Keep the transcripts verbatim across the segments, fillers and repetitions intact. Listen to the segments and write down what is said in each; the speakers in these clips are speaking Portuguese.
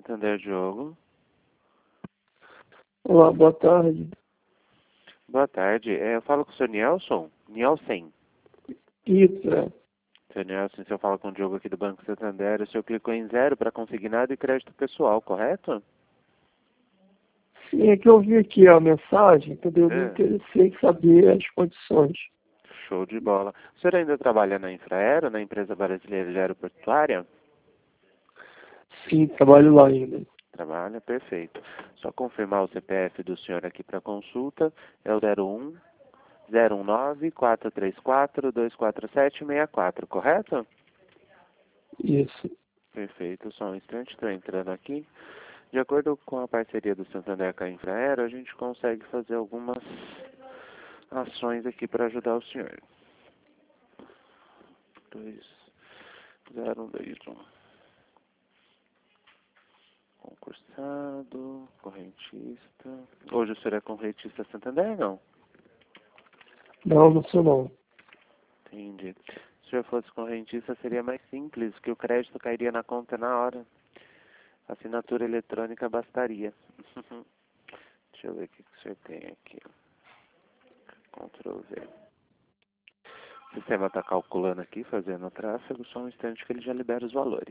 Santander, Diogo. Olá, boa tarde. Boa tarde. É, eu falo com o senhor Nielson? Nielsen. Isso, é. senhor Nielsen, se eu falo com o Diogo aqui do Banco Santander, o senhor clicou em zero para consignado e crédito pessoal, correto? Sim, é que eu vi aqui a mensagem, entendeu? Eu me É. interessei em saber as condições. Show de bola. O senhor ainda trabalha na Infraero, na empresa brasileira de aeroportuária? Sim, trabalho lá ainda. Trabalha, perfeito. Só confirmar o C P F do senhor aqui para consulta. É o zero um zero um nove quatro três quatro dois quatro sete seis quatro, correto? Isso. Perfeito, só um instante, estou entrando aqui. De acordo com a parceria do Santander com a Infraero, a gente consegue fazer algumas ações aqui para ajudar o senhor. dois zero um dois um. Concursado, correntista. Hoje o senhor é correntista Santander, não? Não, não sou não. Entendi. Se o senhor fosse correntista, seria mais simples, que o crédito cairia na conta na hora. Assinatura eletrônica bastaria. Deixa eu ver o que o senhor tem aqui. Ctrl V. O sistema está calculando aqui, fazendo o tráfego, só um instante que ele já libera os valores.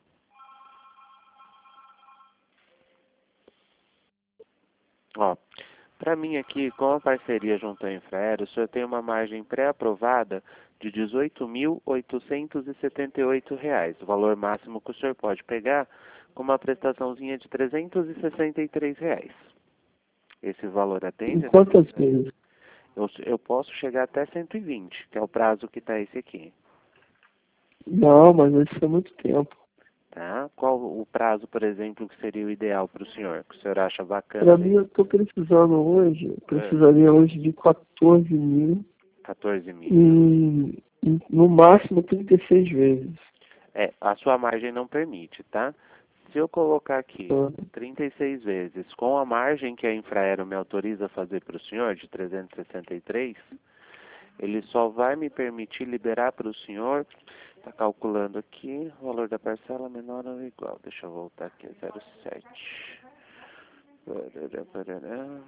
Ó, para mim aqui, com a parceria junto à Infraero, o senhor tem uma margem pré-aprovada de dezoito mil oitocentos e setenta e oito reais. O valor máximo que o senhor pode pegar com uma prestaçãozinha de trezentos e sessenta e três reais. Esse valor atende? Em quantas vezes? Eu, eu posso chegar até cento e vinte, que é o prazo que está esse aqui. Não, mas isso é muito tempo. Tá? Qual o prazo, por exemplo, que seria o ideal para o senhor? Que o senhor acha bacana? Para mim, eu estou precisando hoje, eu precisaria hoje de quatorze mil quatorze mil. e, e no máximo trinta e seis vezes. É, a sua margem não permite, tá? Se eu colocar aqui Tá. trinta e seis vezes com a margem que a Infraero me autoriza a fazer para o senhor, de trezentos e sessenta e três, ele só vai me permitir liberar para o senhor, está calculando aqui, o valor da parcela menor ou igual. Deixa eu voltar aqui, zero sete. Parará, parará.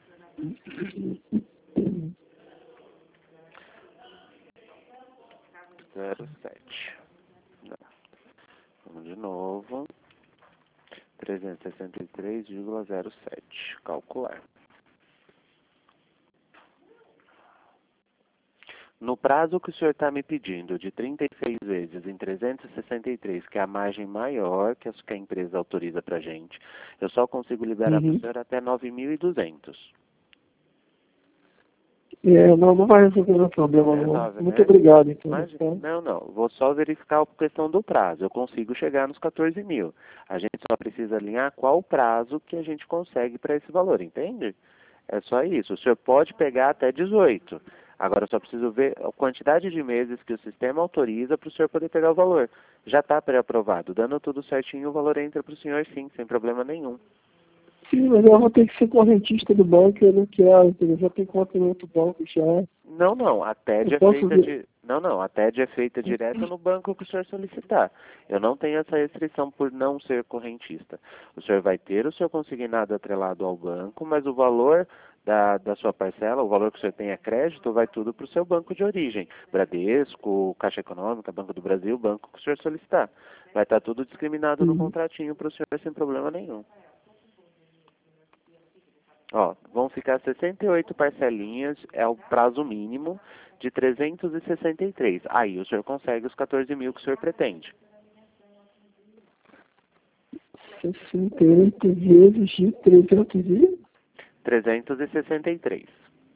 zero sete. Não. Vamos de novo. trezentos e sessenta e três vírgula zero sete. Calcular. No prazo que o senhor está me pedindo, de trinta e seis vezes em trezentos e sessenta e três, que é a margem maior que a empresa autoriza para a gente, eu só consigo liberar para o Uhum. senhor até nove mil e duzentos. É, não, não vai resolver meu problema, É, não. nove, Muito né? obrigado, então. Mas, Tá? não, não. Vou só verificar a questão do prazo. Eu consigo chegar nos quatorze mil. A gente só precisa alinhar qual o prazo que a gente consegue para esse valor, entende? É só isso. O senhor pode pegar até dezoito. Agora eu só preciso ver a quantidade de meses que o sistema autoriza para o senhor poder pegar o valor. Já está pré-aprovado. Dando tudo certinho, o valor entra para o senhor sim, sem problema nenhum. Sim, mas eu vou ter que ser correntista do banco e eu não quero, entendeu? Eu já tenho conta no outro banco já. Não, não. A T E D Eu é posso feita ver. de. Não, não. A T E D é feita direto no banco que o senhor solicitar. Eu não tenho essa restrição por não ser correntista. O senhor vai ter o seu consignado atrelado ao banco, mas o valor da, da sua parcela, o valor que o senhor tem a crédito, vai tudo para o seu banco de origem. Bradesco, Caixa Econômica, Banco do Brasil, banco que o senhor solicitar. Vai estar tudo discriminado no Uhum. contratinho para o senhor sem problema nenhum. Ó, vão ficar sessenta e oito parcelinhas, é o prazo mínimo de trezentos e sessenta e três. Aí o senhor consegue os quatorze mil que o senhor pretende. sessenta e oito vezes de trezentos e... trezentos e sessenta e três.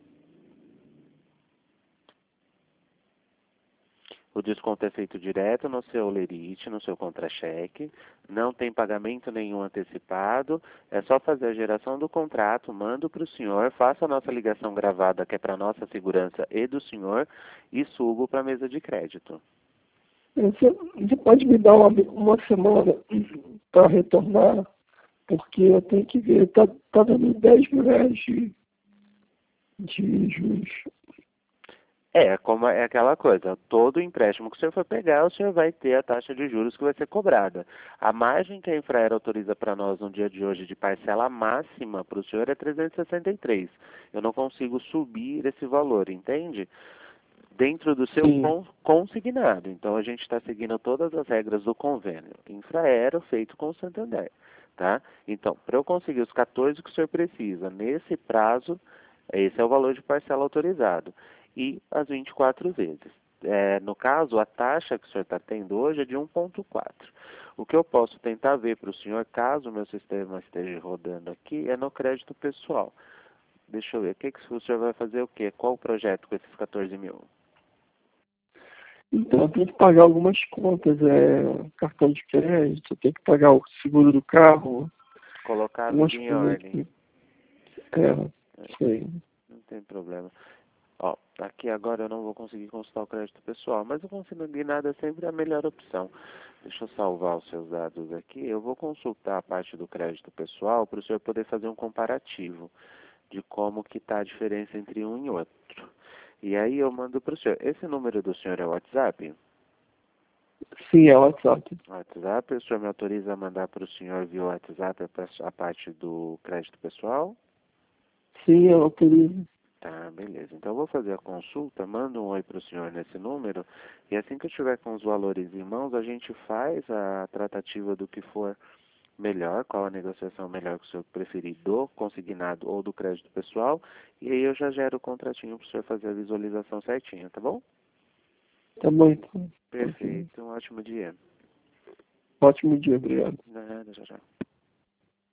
O desconto é feito direto no seu lerite, no seu contra-cheque. Não tem pagamento nenhum antecipado. É só fazer a geração do contrato, mando para o senhor, faço a nossa ligação gravada, que é para nossa segurança e do senhor, e subo para a mesa de crédito. Você, você pode me dar uma, uma semana para retornar? Porque eu tenho que ver, tá, tá dando dez mil reais de, de juros. É, como é aquela coisa, todo empréstimo que o senhor for pegar, o senhor vai ter a taxa de juros que vai ser cobrada. A margem que a Infraero autoriza para nós no dia de hoje de parcela máxima para o senhor é trezentos e sessenta e três. Eu não consigo subir esse valor, entende? Dentro do seu Sim. con- consignado. Então a gente está seguindo todas as regras do convênio Infraero feito com o Santander, tá? Então, para eu conseguir os quatorze que o senhor precisa nesse prazo, esse é o valor de parcela autorizado. E as vinte e quatro vezes. É, no caso, a taxa que o senhor está tendo hoje é de um vírgula quatro. O que eu posso tentar ver para o senhor, caso o meu sistema esteja rodando aqui, é no crédito pessoal. Deixa eu ver, o que, que o senhor vai fazer o quê? Qual o projeto com esses quatorze mil? Então, eu tenho que pagar algumas contas, é, cartão de crédito, eu tenho que pagar o seguro do carro, Colocar algumas tudo em coisas ordem. aqui. É, sei. Não tem problema. Ó, aqui agora eu não vou conseguir consultar o crédito pessoal, mas o consignado é sempre a melhor opção. Deixa eu salvar os seus dados aqui. Eu vou consultar a parte do crédito pessoal para o senhor poder fazer um comparativo de como que está a diferença entre um e outro. E aí eu mando para o senhor. Esse número do senhor é o WhatsApp? Sim, é o WhatsApp. WhatsApp, o senhor me autoriza a mandar para o senhor via WhatsApp a parte do crédito pessoal? Sim, eu autorizo. Tá, beleza. Então eu vou fazer a consulta, mando um oi para o senhor nesse número, e assim que eu tiver com os valores em mãos, a gente faz a tratativa do que for melhor, qual a negociação melhor que o senhor preferir, do consignado ou do crédito pessoal, e aí eu já gero o contratinho para o senhor fazer a visualização certinha, tá bom? Tá bom, então. Ok. Perfeito, um ótimo dia. Ótimo dia, obrigado. Nada, tchau, tchau.